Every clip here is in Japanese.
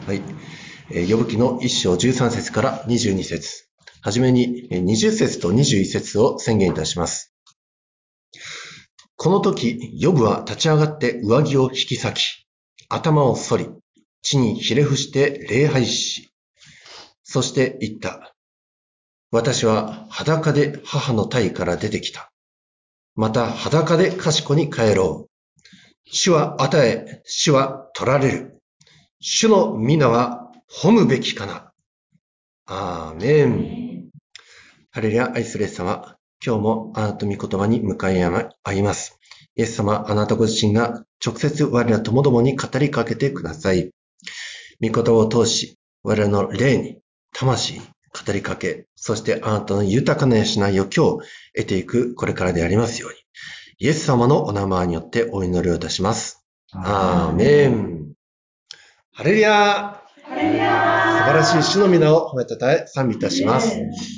はい。ヨブ記の1章13節から22節。はじめに20節と21節を宣言いたします。この時、ヨブは立ち上がって上着を引き裂き、頭を反り、地にひれ伏して礼拝し、そして言った。私は裸で母の胎から出てきた。また裸で賢に帰ろう。主は与え、主は取られる。主の皆は褒むべきかな。アーメン。ハレルヤ、愛するイエス様、今日もあなたの御言葉に向かい合います。イエス様、あなたご自身が直接我らともどもに語りかけてください。御言葉を通し、我らの霊に、魂に語りかけ、そしてあなたの豊かな養いを今日得ていくこれからでありますように、イエス様のお名前によってお祈りをいたします。アーメン。ハレルヤ。素晴らしい主の皆を褒めたたえ賛美いたします。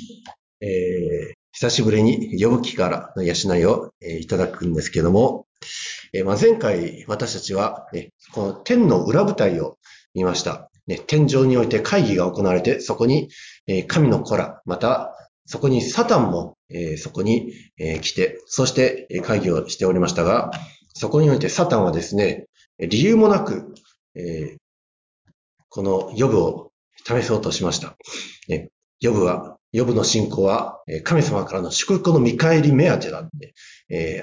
久しぶりにヨブ記からの養いをいただくんですけども、前回私たちは、この天の裏舞台を見ました。天上において会議が行われて、そこに神の子ら、またそこにサタンもそこに来て、そして会議をしておりましたが、そこにおいてサタンはですね、理由もなく、このヨブを試そうとしました。ヨブの信仰は神様からの祝福の見返り目当てだって、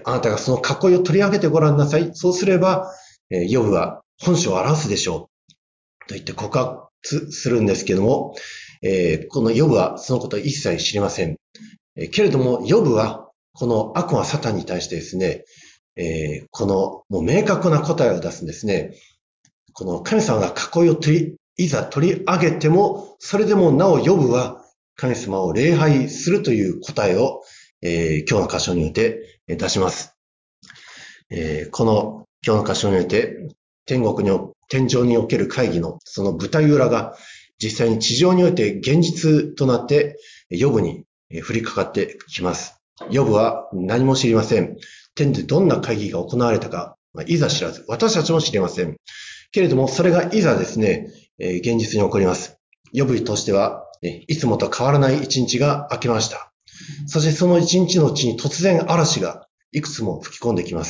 あなたがその囲いを取り上げてごらんなさい。そうすれば、ヨブは本性を表すでしょう。と言って告発するんですけども、このヨブはそのことを一切知りません。けれども、ヨブはこの悪魔サタンに対してですね、このもう明確な答えを出すんですね。この神様が囲いをいざ取り上げても、それでもなおヨブは神様を礼拝するという答えを、今日の箇所において出します。この今日の箇所において、天上における会議のその舞台裏が実際に地上において現実となってヨブに降りかかってきます。ヨブは何も知りません。天でどんな会議が行われたか、いざ知らず、私たちも知りません。けれども、それがいざですね、現実に起こります。ヨブとしては、いつもと変わらない一日が明けました。そしてその一日のうちに突然嵐がいくつも吹き込んできます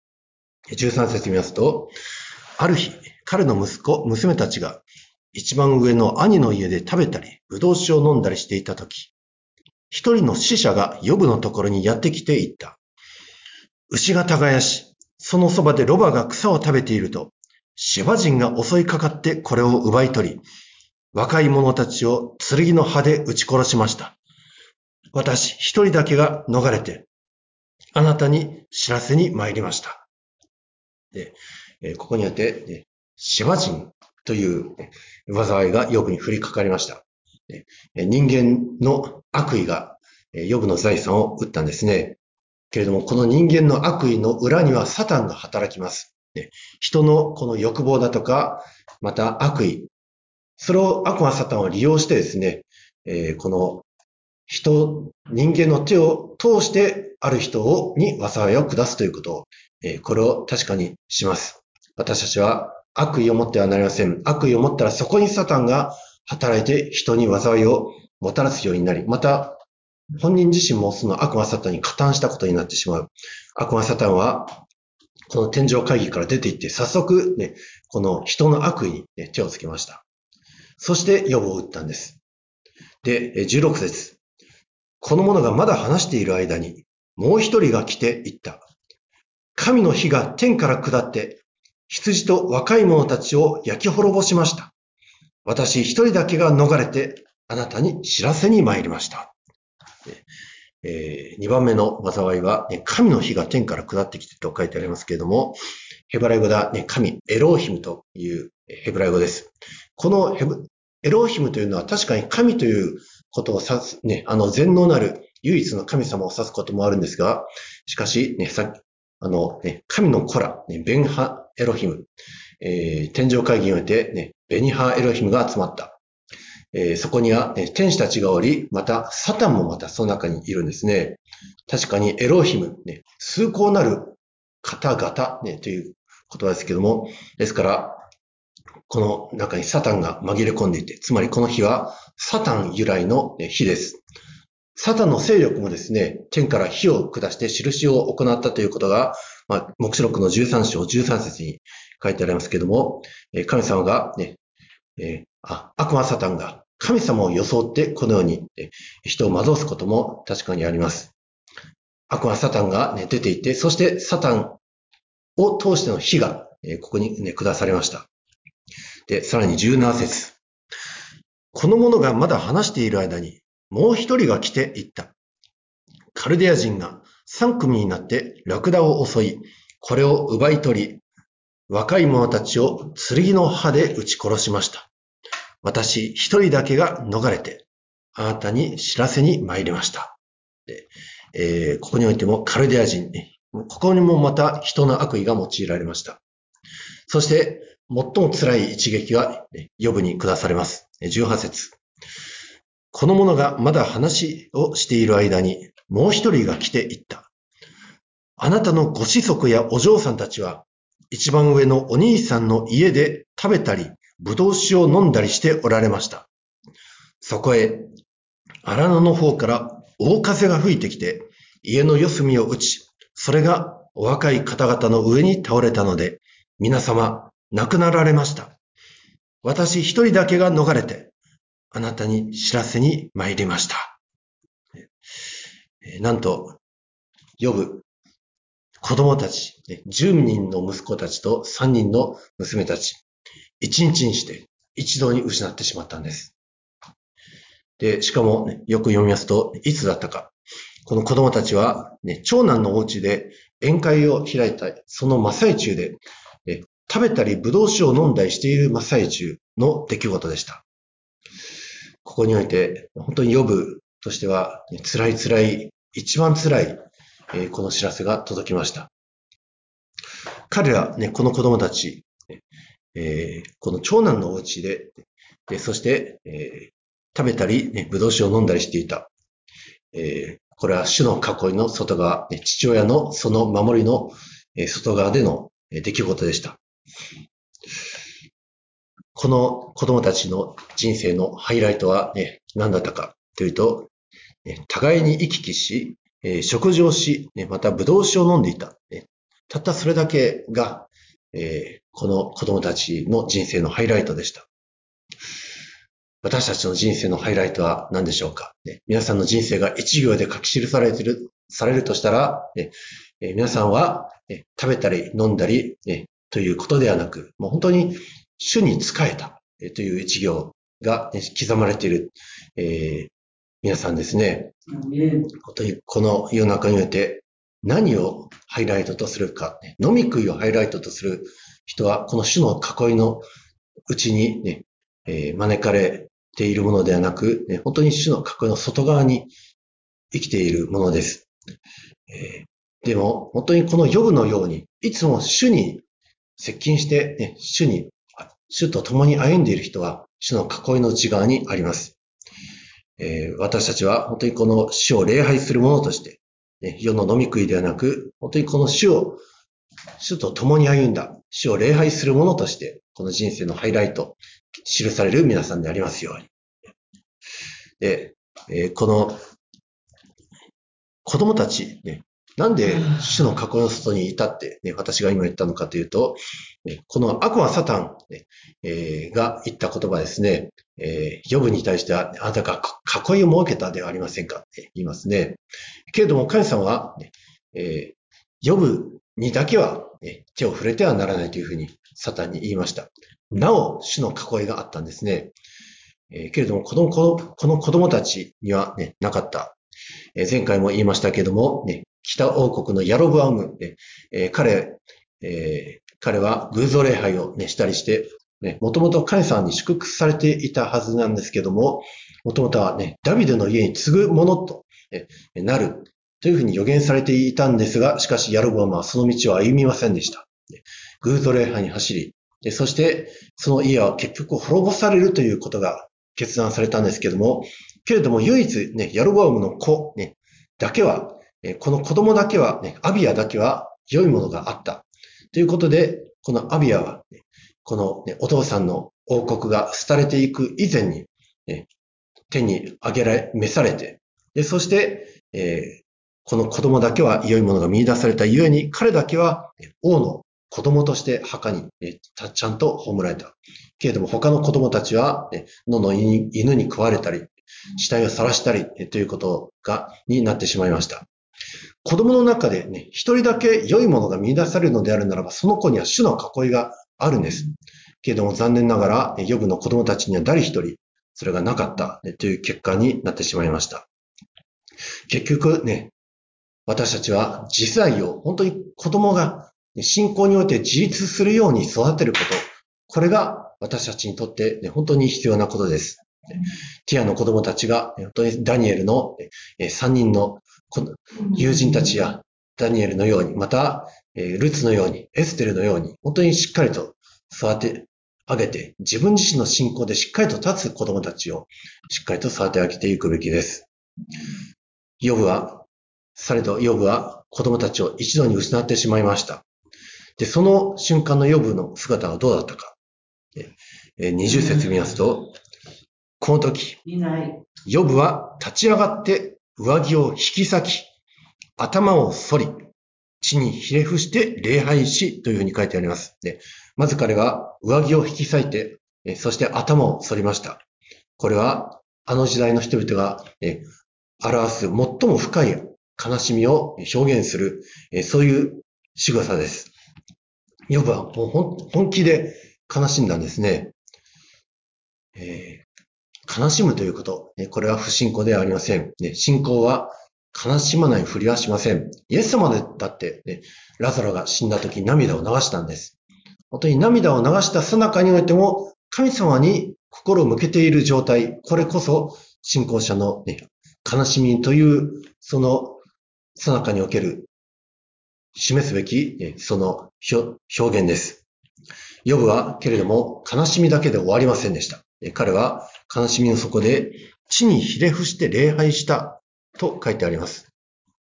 。13節見ますと、ある日、彼の娘たちが一番上の兄の家で食べたり、ぶどう酒を飲んだりしていたとき、一人の使者がヨブのところにやってきて言った。牛が耕し、そのそばでロバが草を食べていると、シェバ人が襲いかかってこれを奪い取り、若い者たちを剣の刃で撃ち殺しました。私一人だけが逃れて、あなたに知らせに参りました。で、ここにあって、シェバ人という災いがヨブに降りかかりました。人間の悪意がヨブの財産を撃ったんですね。けれども、この人間の悪意の裏にはサタンが働きます。人のこの欲望だとか、また悪意、それを悪魔サタンを利用してですね、この人間の手を通してある人に災いを下すということを、これを確かにします。私たちは悪意を持ってはなりません。悪意を持ったらそこにサタンが働いて人に災いをもたらすようになり、また本人自身もその悪魔サタンに加担したことになってしまう。悪魔サタンはこの天上会議から出て行って早速ね、この人の悪意に、手をつけました。そしてヨブを撃ったんです。で、16節。この者がまだ話している間に、もう一人が来て言った。神の火が天から下って、羊と若い者たちを焼き滅ぼしました。私一人だけが逃れて、あなたに知らせに参りました。2番目の災いは、神の火が天から下ってきてと書いてありますけれども、ヘブライ語では、神、エローヒムというヘブライ語です。このエローヒムというのは確かに神ということを指す、全能なる唯一の神様を指すこともあるんですが、しかし、神の子ら、ベンハエロヒム、天上会議において、ベニハエロヒムが集まった。そこには、天使たちがおり、またサタンもまたその中にいるんですね。確かにエロヒム、崇高なる方々、という言葉ですけども、ですから、 この中にサタンが紛れ込んでいて、つまりこの火はサタン由来の火です。サタンの勢力もですね、天から火を下して印を行ったということが、黙示録の13章13節に書いてありますけれども、神様がね、悪魔サタンが神様を装ってこのように人を惑わすことも確かにあります。悪魔サタンが出ていて、そしてサタンを通しての火がここに下されました。で、さらに17節。この者がまだ話している間に、もう一人が来て言った。カルデア人が3組になってラクダを襲い、これを奪い取り、若い者たちを剣の刃で撃ち殺しました。私一人だけが逃れて、あなたに知らせに参りました。でここにおいてもカルデア人、ここにもまた人の悪意が用いられました。そして、最も辛い一撃がヨブに下されます。18節。この者がまだ話をしている間に、もう一人が来て言った。あなたのご子息やお嬢さんたちは、一番上のお兄さんの家で食べたり、ぶどう酒を飲んだりしておられました。そこへ、荒野の方から大風が吹いてきて、家の四隅を打ち、それがお若い方々の上に倒れたので、皆様、亡くなられました。私一人だけが逃れて、あなたに知らせに参りました。なんと、ヨブ、子供たち、10人の息子たちと3人の娘たち、1日にして一度に失ってしまったんです。で、しかも、よく読みますと、いつだったか。この子供たちは、長男のお家で宴会を開いた、その真っ最中で、食べたり、ぶどう酒を飲んだりしている真っ最中の出来事でした。ここにおいて、本当にヨブとしては、辛い、一番辛い、この知らせが届きました。彼ら、この子供たち、この長男のお家で、そして、食べたり、ぶどう酒を飲んだりしていた。これは主の囲いの外側、父親のその守りの外側での出来事でした。この子供たちの人生のハイライトは何だったかというと、互いに行き来し、食事をし、またブドウ酒を飲んでいた。たったそれだけが、この子供たちの人生のハイライトでした。私たちの人生のハイライトは何でしょうか。皆さんの人生が一行で書き記されるとしたら、皆さんは食べたり飲んだりということではなく、もう本当に主に仕えたという一行が刻まれている、皆さんですね。本当にこの世の中において何をハイライトとするか、飲み食いをハイライトとする人は、この主の囲いのうちに招かれているものではなく、本当に主の囲いの外側に生きているものです。でも、本当にこのヨブのように、いつも主に接近して、主と共に歩んでいる人は、主の囲いの内側にあります。私たちは本当にこの主を礼拝する者として、世の飲み食いではなく、本当にこの主と共に歩んだ、主を礼拝する者として、この人生のハイライト、記される皆さんでありますように。で、この子供たち、なんで主の囲いの外にいたって、私が今言ったのかというと、この悪魔サタン、が言った言葉ですね、ヨブに対しては、あなたが囲いを設けたではありませんかって言いますね。けれども神様は、ヨブにだけは手を触れてはならないというふうにサタンに言いました。なお、主の囲いがあったんですね。けれども、この子供たちにはなかった。前回も言いましたけれども、北王国のヤロブアム、彼は偶像礼拝をしたりして、もともと神様に祝福されていたはずなんですけども、もともとはダビデの家に継ぐものとなるというふうに予言されていたんですが、しかしヤロブアムはその道を歩みませんでした。偶像礼拝に走り、そしてその家は結局滅ぼされるということが決断されたんですけども、けれども唯一ヤロブアムの子だけは、この子供だけは、アビヤだけは良いものがあった。ということで、このアビヤは、 この、お父さんの王国が廃れていく以前に、天に召されて、そして、この子供だけは良いものが見出されたゆえに、彼だけは王の子供として墓にちゃんと葬られた。けれども他の子供たちは野の犬に食われたり、死体を晒したりということになってしまいました。子供の中で一人だけ良いものが見出されるのであるならば、その子には主の囲いがあるんです。けれども残念ながら、ヨブの子供たちには誰一人、それがなかったという結果になってしまいました。結局私たちは次世代を本当に子供が信仰において自立するように育てること、これが私たちにとって本当に必要なことです。ティアの子供たちが本当にダニエルの3人の友人たちやダニエルのように、またルツのように、エステルのように、本当にしっかりと育て上げて、自分自身の信仰でしっかりと立つ子供たちをしっかりと育て上げていくべきです。ヨブは子供たちを一度に失ってしまいました。で、その瞬間のヨブの姿はどうだったか。20節見ますと、この時、ヨブは立ち上がって上着を引き裂き、頭を反り、地にひれ伏して礼拝しというふうに書いてあります。で、まず彼は上着を引き裂いて、そして頭を反りました。これはあの時代の人々が表す最も深い悲しみを表現する、そういう仕草です。ヨブはもう本気で悲しんだんですね。悲しむということ、これは不信仰ではありません。信仰は悲しまないふりはしません。イエス様だって、ラザロが死んだ時涙を流したんです。本当に涙を流した最中においても、神様に心を向けている状態、これこそ信仰者の、悲しみという、その最中における示すべき、その表現です。ヨブはけれども悲しみだけで終わりませんでした。彼は悲しみの底で地にひれ伏して礼拝したと書いてあります。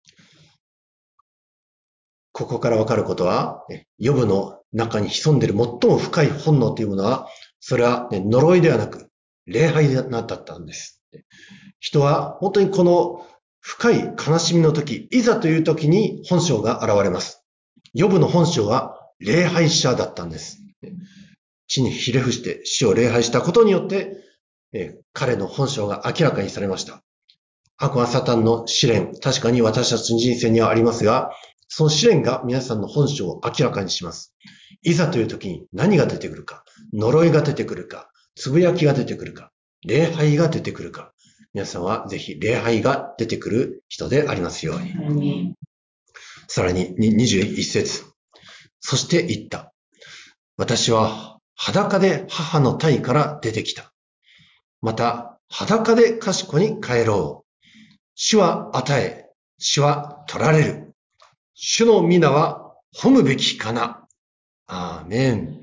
ここからわかることは、ヨブの中に潜んでいる最も深い本能というものは、それは呪いではなく礼拝だったんです。人は本当にこの深い悲しみの時、いざという時に本性が現れます。ヨブの本性は礼拝者だったんです。地にひれ伏して死を礼拝したことによって、彼の本性が明らかにされました。悪魔サタンの試練、確かに私たちの人生にはありますが、その試練が皆さんの本性を明らかにします。いざという時に何が出てくるか、呪いが出てくるか、つぶやきが出てくるか、礼拝が出てくるか、皆さんはぜひ礼拝が出てくる人でありますように。さらに21節。そして言った。私は裸で母の胎から出てきた。また裸で賢に帰ろう。主は与え、主は取られる。主の皆は褒むべきかな。アーメン。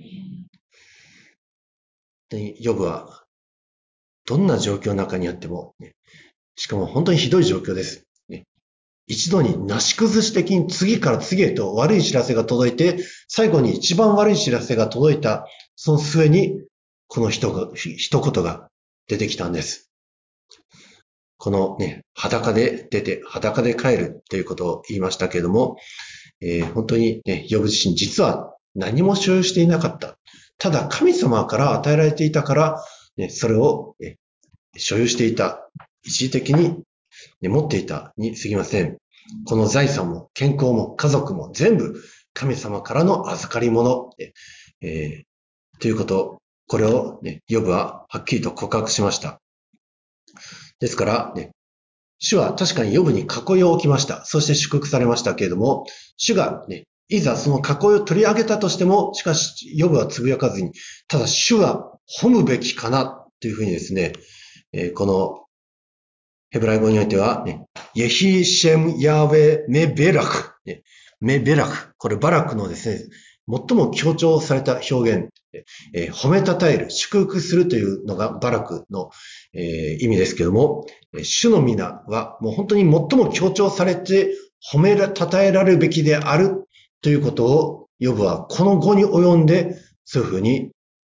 ヨブはどんな状況の中にあっても、しかも本当にひどい状況です。一度になし崩し的に次から次へと悪い知らせが届いて、最後に一番悪い知らせが届いた、その末に、この一言が出てきたんです。この裸で出て、裸で帰るということを言いましたけれども、本当にヨブ自身実は何も所有していなかった。ただ神様から与えられていたから、それを所有していた。一時的に持っていたに過ぎません。この財産も健康も家族も全部神様からの預かり物、ということ、これを、ヨブははっきりと告白しました。ですから、主は確かにヨブに囲いを置きました。そして祝福されましたけれども、主がいざその囲いを取り上げたとしても、しかしヨブはつぶやかずに、ただ主は褒むべきかなというふうにですね、このヘブライ語においては、イェヒシェムヤーウェメベラク。メベラク。これバラクのですね、最も強調された表現、褒めたたえる、祝福するというのがバラクの、意味ですけども、主の皆はもう本当に最も強調されて褒めたたえられるべきであるということを、ヨブはこの後に及んでそういうふうに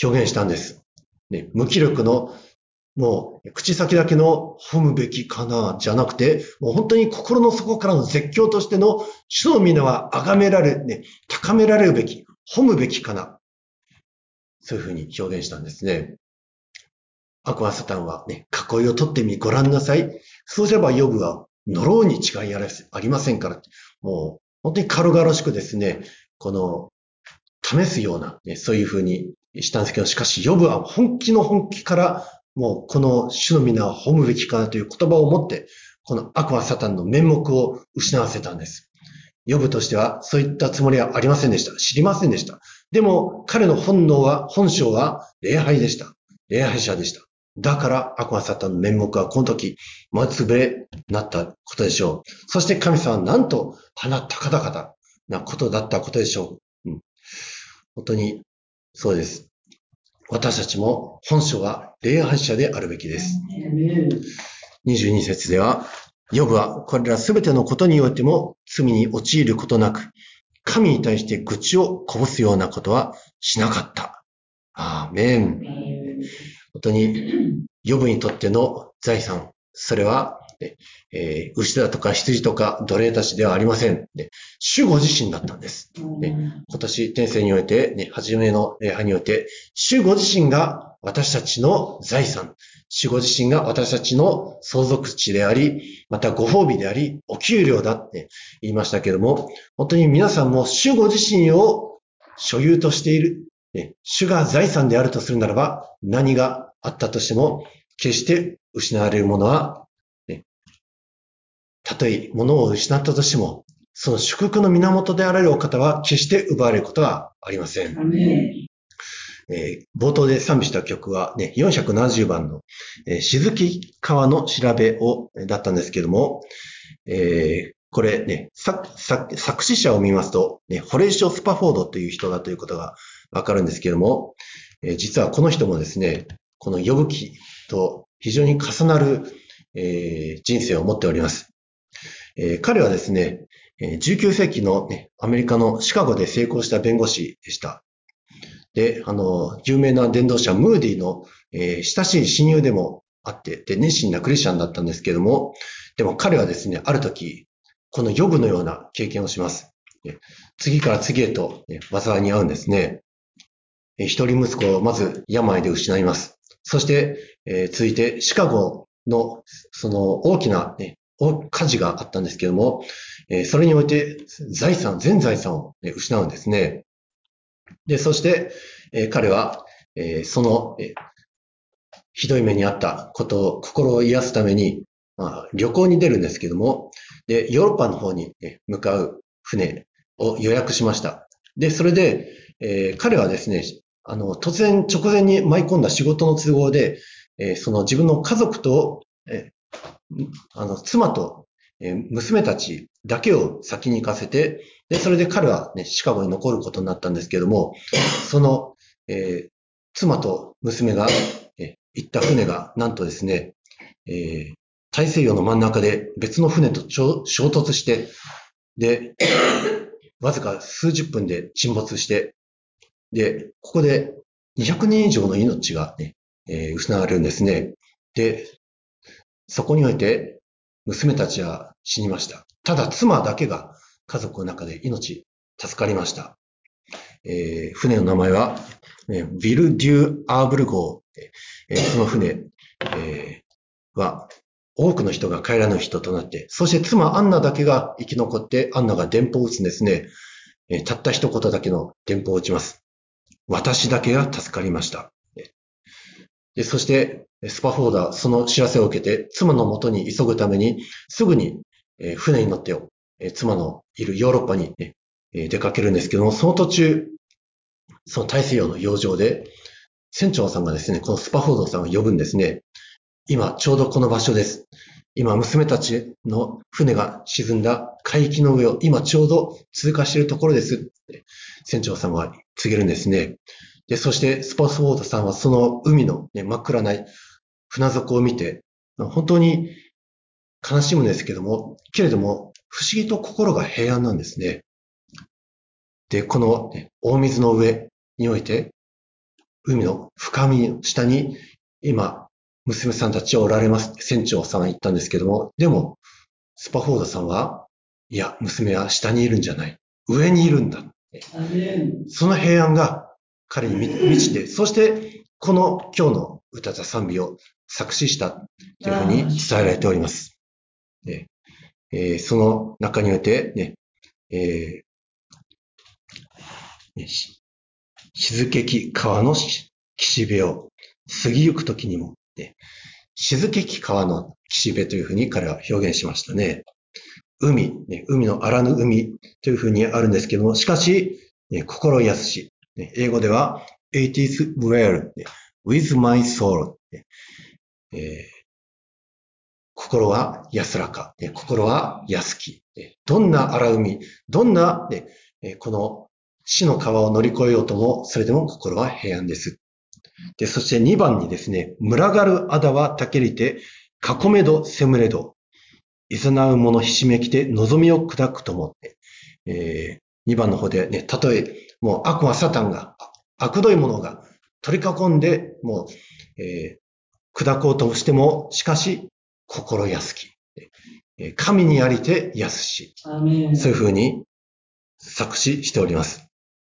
表現したんです。ね、無気力の、もう、口先だけの褒むべきかな、じゃなくて、もう本当に心の底からの絶叫としての、主の皆は崇められ、ね、高められるべき、褒むべきかな。そういうふうに表現したんですね。悪魔サタンはね、囲いを取ってみごらんなさい。そうすればヨブは呪うに違いありませんから。もう、本当に軽々しくですね、この、試すような、ね、そういうふうにしたんですけど、しかしヨブは本気の本気から、もうこの主の皆は褒むべきかなという言葉を持って、この悪魔サタンの面目を失わせたんです。ヨブとしてはそういったつもりはありませんでした。知りませんでした。でも彼の本性は礼拝でした。礼拝者でした。だから悪魔サタンの面目はこの時、まつぶれになったことでしょう。そして神様はなんと鼻高々なことだったことでしょう。本当にそうです。私たちも本性は礼拝者であるべきです。22節では、ヨブはこれらすべてのことにおいても罪に陥ることなく、神に対して愚痴をこぼすようなことはしなかった。アーメン。本当に、ヨブにとっての財産、それは、牛だとか羊とか奴隷たちではありません。主ご自身だったんです。今年、天性において、初めの礼拝において、主ご自身が私たちの財産、主ご自身が私たちの相続地であり、またご褒美であり、お給料だって言いましたけれども、本当に皆さんも主ご自身を所有としている、主が財産であるとするならば、何があったとしても、決して失われるものは、たとえ物を失ったとしても、その祝福の源であられるお方は決して奪われることはありません。冒頭で賛美した曲は、470番の、静木川の調べだったんですけども、これね、作詞者を見ますと、ホレイショ・スパフォードという人だということがわかるんですけども、実はこの人もですね、このヨブ記と非常に重なる、人生を持っております。彼はですね、19世紀の、アメリカのシカゴで成功した弁護士でした。で、有名な伝道者ムーディの、親しい親友でもあって、で、熱心なクリスチャンだったんですけども、でも彼はですね、ある時、このヨブのような経験をします。次から次へと、災いに遭うんですね。一人息子をまず病で失います。そして、続いてシカゴのその大きな、火事があったんですけども、それにおいて全財産を失うんですね。で、そして、彼は、その、ひどい目にあったことを心を癒すために、旅行に出るんですけども、で、ヨーロッパの方に、向かう船を予約しました。で、それで、彼はですね、突然直前に舞い込んだ仕事の都合で、その自分の家族と、妻と、娘たちだけを先に行かせて、で、それで彼はね、シカゴに残ることになったんですけれども、その、妻と娘が、行った船が、なんとですね、大西洋の真ん中で別の船と衝突して、で、わずか数十分で沈没して、で、ここで200人以上の命がね、失われるんですね。で、そこにおいて、娘たちは死にました。ただ妻だけが家族の中で命助かりました。船の名前は、ビル・デュ・アーブル号。その船、は多くの人が帰らぬ人となって、そして妻アンナだけが生き残って、アンナが電報を打つんですね。たった一言だけの電報を打ちます。私だけが助かりました。で、そして、スパフォーダー、その知らせを受けて、妻の元に急ぐために、すぐに、船に乗って妻のいるヨーロッパに、出かけるんですけども、その途中、その大西洋の洋上で、船長さんがですね、このスパフォードさんを呼ぶんですね。今、ちょうどこの場所です。今、娘たちの船が沈んだ海域の上を今ちょうど通過しているところです。船長さんは告げるんですね。で、そしてスパフォードさんはその海の、真っ暗な船底を見て、本当に悲しむんですけれども、不思議と心が平安なんですね。で、この大水の上において、 海の深みの下に、今、娘さんたちはおられます。船長さんは言ったんですけども、でも、スパフォードさんは、いや、娘は下にいるんじゃない。上にいるんだ。その平安が彼に満ちて、そして、この今日の歌った賛美を作詞したというふうに伝えられております。その中において、ね、静けき川の岸辺を過ぎゆくときにも、ね、静けき川の岸辺というふうに彼は表現しましたね。海、ね、海の荒ぬ海というふうにあるんですけども、しかし、ね、心癒し、ね、英語では It is well、ね、with my soul、ね心は安らか、ね、心は安き、ね、どんな荒海、どんな、ね、この死の川を乗り越えようとも、それでも心は平安です。で、そして2番にですね、群がるadaはたけりて、囲めどせむれど、いざなう者ひしめきて望みを砕くと思って、2番の方でね、たとえ、もう悪魔サタンが、悪どい者が取り囲んで、もう、砕こうとしても、しかし、心安き。神にありて安し。そういうふうに作詞しております。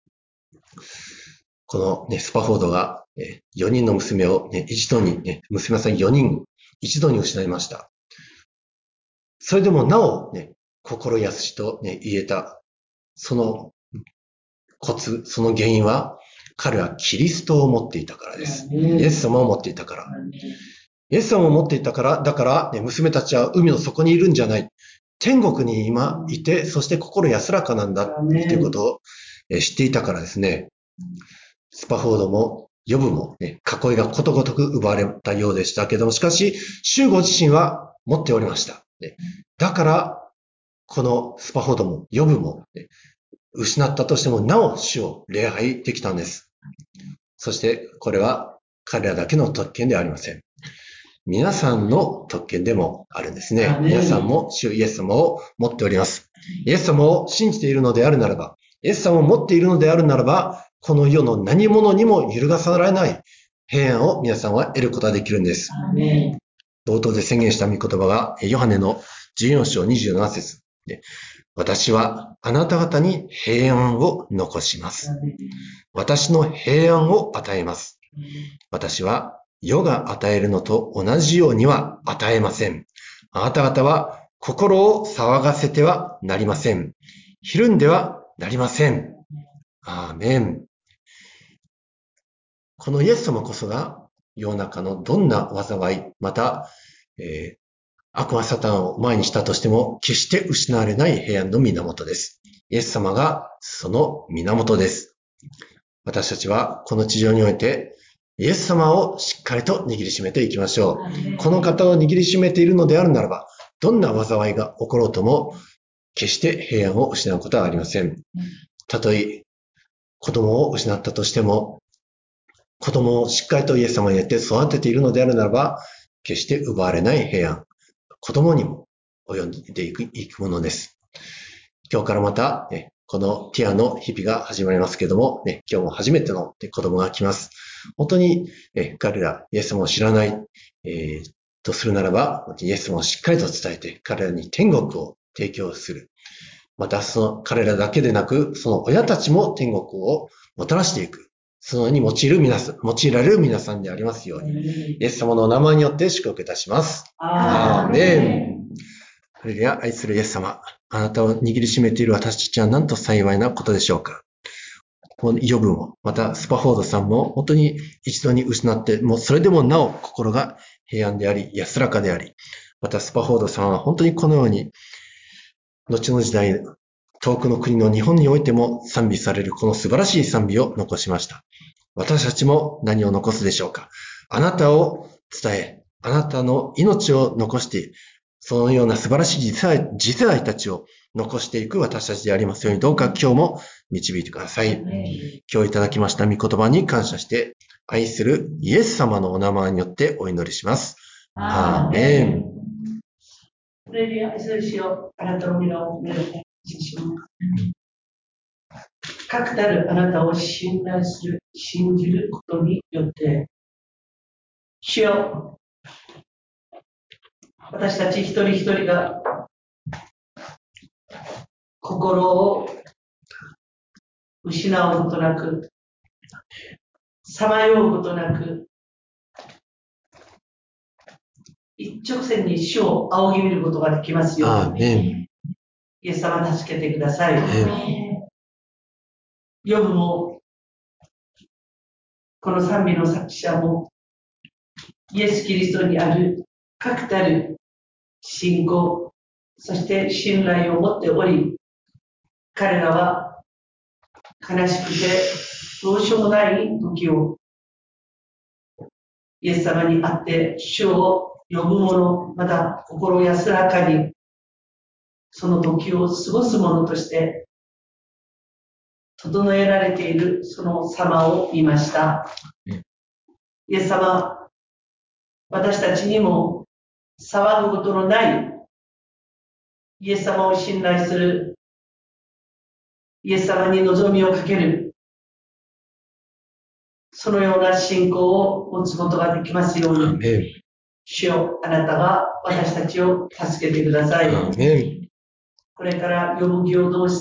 この、ね、スパフォードが、4人の娘を、ね、一度に、ね、娘さん4人一度に失いました。それでもなお、ね、心安しと、ね、言えた、そのコツ、その原因は、彼はキリストを持っていたからです。イエス様を持っていたから。イエス様を持っていたから、だから、ね、娘たちは海の底にいるんじゃない。天国に今いて、そして心安らかなんだということを知っていたからですね。スパフォードもヨブも、ね、囲いがことごとく奪われたようでしたけども、しかし、主ご自身は持っておりました。だから、このスパフォードもヨブも、失ったとしてもなお主を礼拝できたんです。そしてこれは彼らだけの特権ではありません。皆さんの特権でもあるんですね。皆さんも主イエス様を持っております。イエス様を信じているのであるならば、イエス様を持っているのであるならば、この世の何者にも揺るがされない平安を皆さんは得ることができるんです。冒頭で宣言した御言葉がヨハネの14章27節で、私はあなた方に平安を残します。私の平安を与えます。私は世が与えるのと同じようには与えません。あなた方は心を騒がせてはなりません。ひるんではなりません。アーメン。このイエス様こそが世の中のどんな災い、また、悪魔サタンを前にしたとしても決して失われない平安の源です。イエス様がその源です。私たちはこの地上においてイエス様をしっかりと握りしめていきましょう。この方を握りしめているのであるならば、どんな災いが起ころうとも決して平安を失うことはありません。たとえ子供を失ったとしても、子供をしっかりとイエス様によって育てているのであるならば、決して奪われない平安。子供にも及んでいくものです。今日からまた、このティアの日々が始まりますけれども、今日も初めての子供が来ます。本当に、彼ら、イエス様を知らない、とするならば、イエス様をしっかりと伝えて、彼らに天国を提供する。また、その彼らだけでなく、その親たちも天国をもたらしていく。そのように用いられる皆さんでありますように、イエス様のお名前によって祝福いたします。アーメン。ハレルヤ、愛するイエス様、あなたを握りしめている私たちはなんと幸いなことでしょうか。ヨブも、またスパフォードさんも本当に一度に失って、もうそれでもなお心が平安であり、安らかであり、またスパフォードさんは本当にこのように、後の時代、遠くの国の日本においても賛美されるこの素晴らしい賛美を残しました。私たちも何を残すでしょうか。あなたを伝え、あなたの命を残して、そのような素晴らしい次世代たちを残していく私たちでありますように、どうか今日も導いてください。今日いただきました御言葉に感謝して、愛するイエス様のお名前によってお祈りします。アーメン。 それで愛する主よ、あなたの皆をお願いします。 確たるあなたを信頼する、信じることによって、主よ、私たち一人一人が心を失うことなく、さまようことなく、一直線に主を仰ぎ見ることができますように、イエス様助けてください。ヨブも、この賛美の作者も、イエス・キリストにある確たる信仰、そして信頼を持っており、彼らは悲しくてどうしようもない時をイエス様に会って主を呼ぶ者、また心安らかにその時を過ごす者として整えられているその様を見ました。イエス様、私たちにも騒ぐことのないイエス様を信頼する、イエス様に望みをかける、そのような信仰を持つことができますように、主よ、あなたが私たちを助けてください。これから呼ぶ記を通して、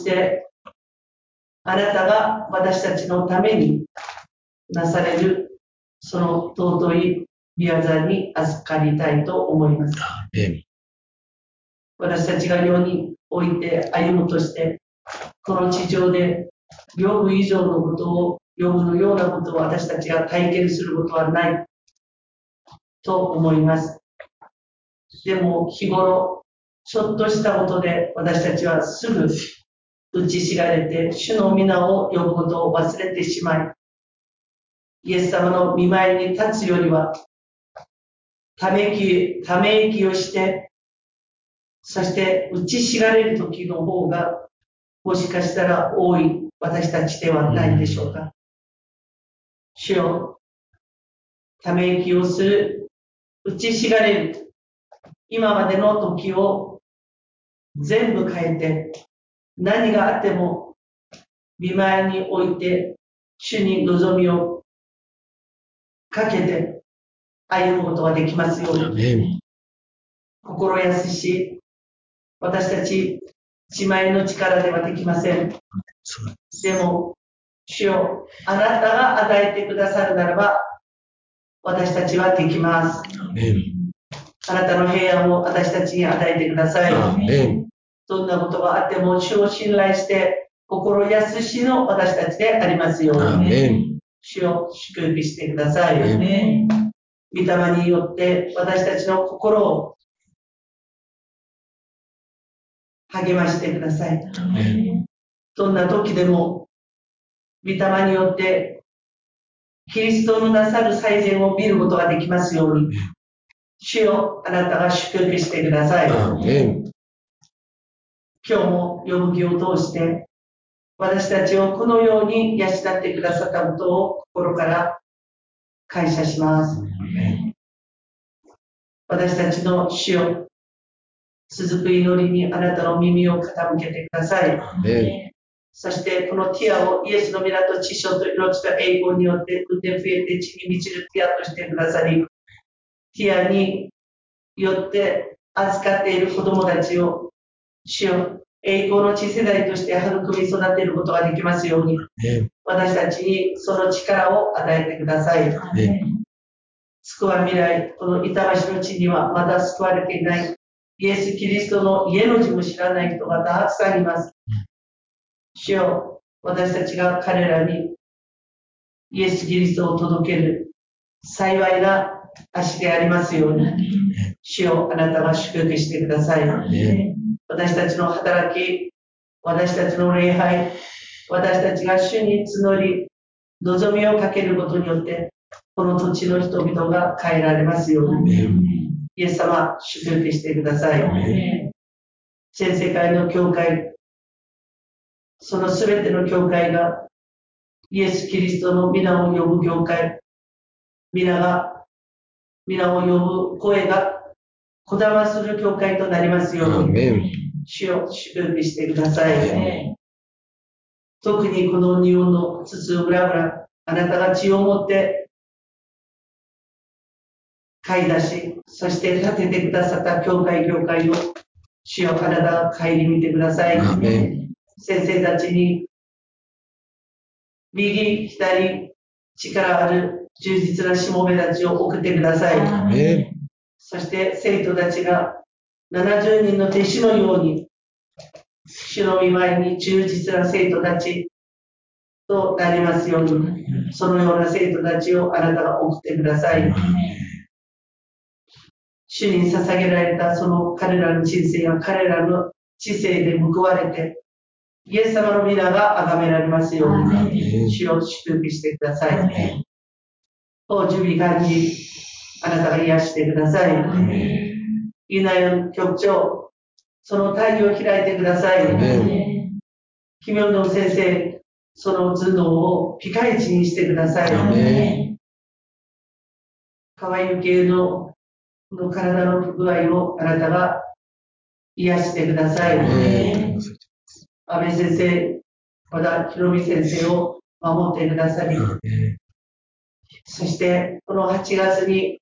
あなたが私たちのためになされる、その尊い御業に預かりたいと思います。私たちが世において歩むとして、この地上で呼ぶ以上のことを、呼ぶのようなことを私たちが体験することはないと思います。でも日頃、ちょっとしたことで私たちはすぐ打ち知られて、主の皆を呼ぶことを忘れてしまい、イエス様の御前に立つよりは、ため息をして、そして打ち知られる時の方が、もしかしたら多い私たちではないでしょうか。主よ、ため息をする、打ち知られる、今までの時を全部変えて、何があっても御前に置いて、主に望みをかけて歩むことができますように。心安し、私たち自前の力ではできません。でも、主よ、あなたが与えてくださるならば、私たちはできます。あなたの平安を私たちに与えてください。どんなことがあっても主を信頼して心安しの私たちでありますように。主を祝福してください。御霊によって私たちの心を励ましてください。どんな時でも御霊によってキリストのなさる最善を見ることができますように。主よ、あなたが祝福してください。今日も呼ぶ記を通して私たちをこのように養ってくださったことを心から感謝します。私たちの主よ、続く祈りにあなたの耳を傾けてください。そしてこのティアをイエスの皆と知性と命と栄光によって産んで増えて地に満ちるティアとしてくださり、ティアによって預かっている子供たちを主よ、栄光の次世代として育み育てることができますように、私たちにその力を与えてください。救わ未来、この板橋の地にはまだ救われていないイエス・キリストの家の字も知らない人がたくさんいます。主よ、私たちが彼らにイエス・キリストを届ける幸いな足でありますように、主よ、あなたが祝福してください。私たちの働き、私たちの礼拝、私たちが主に募り、望みをかけることによって、この土地の人々が変えられますように。イエス様、祝福してください。全世界の教会、そのすべての教会が、イエス・キリストの皆を呼ぶ教会、皆を呼ぶ声がこだまする教会となりますように、主を祝福してください。 特にこの日本のつつ裏裏、あなたが血を持って買い出し、そして建ててくださった教会を、主よ、あなたが顧みてください。先生たちに、右、左、力ある充実なしもべたちを送ってください。そして生徒たちが70人の弟子のように、主の御前に忠実な生徒たちとなりますように、そのような生徒たちをあなたが送ってください。主に捧げられたその彼らの人生や彼らの知性で報われて、イエス様の皆が崇められますように、主を祝福してください。お準備管理、あなたが癒してください。ユナヨン局長、その大義を開いてください。キミョンドン先生、その頭脳をピカイチにしてください。川行系の体の不具合をあなたが癒してください。安倍先生、和田博美先生を守ってくださり、そしてこの8月に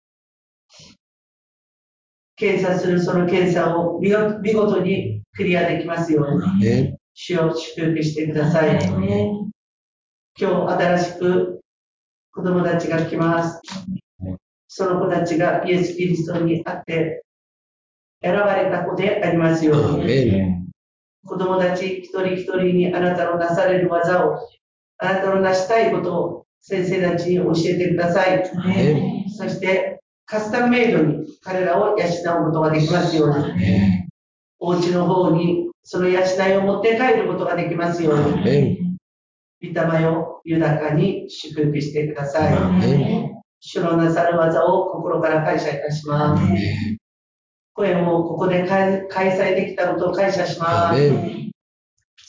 検査するその検査を見事にクリアできますように、主を祝福してください。今日新しく子供たちが来ます。その子たちがイエス・キリストに会って選ばれた子でありますように、子供たち一人一人にあなたのなされる技を、あなたのなしたいことを先生たちに教えてください。そしてカスタムメイドに彼らを養うことができますように、お家の方にその養いを持って帰ることができますように、御霊を豊かに祝福してください。主のなさる技を心から感謝いたします。声もここで開催できたことを感謝します。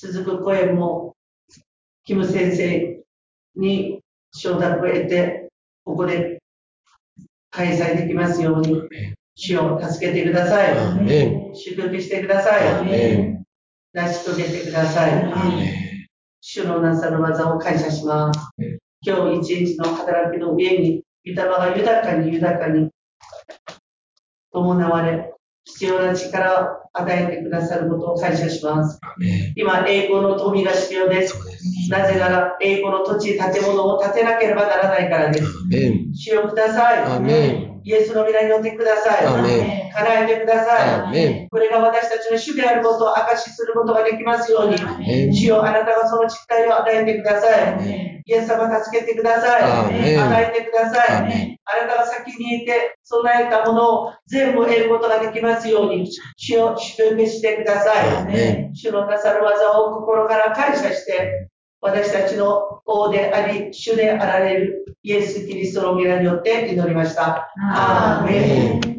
続く声もキム先生に承諾を得てここで開催できますように、主を助けてください。祝福してください。成し遂げてください。主のなさる技を感謝します。今日一日の働きの上に御霊が豊かに伴われ、必要な力を与えてくださることを感謝します。今、栄光の富が必要です。なぜなら、栄光の土地、建物を建てなければならないからです。主をください。イエスの皆によってください。叶えてください。これが私たちの主であることを証しすることができますように、主よ、あなたがその実態を与えてください。イエス様助けてください。与えてください。あなたが先にいて備えたものを全部得ることができますように、主を祝福してください。主のなさる技を心から感謝して、私たちの王であり、主であられるイエス・キリストの皆によって祈りました。アーメン。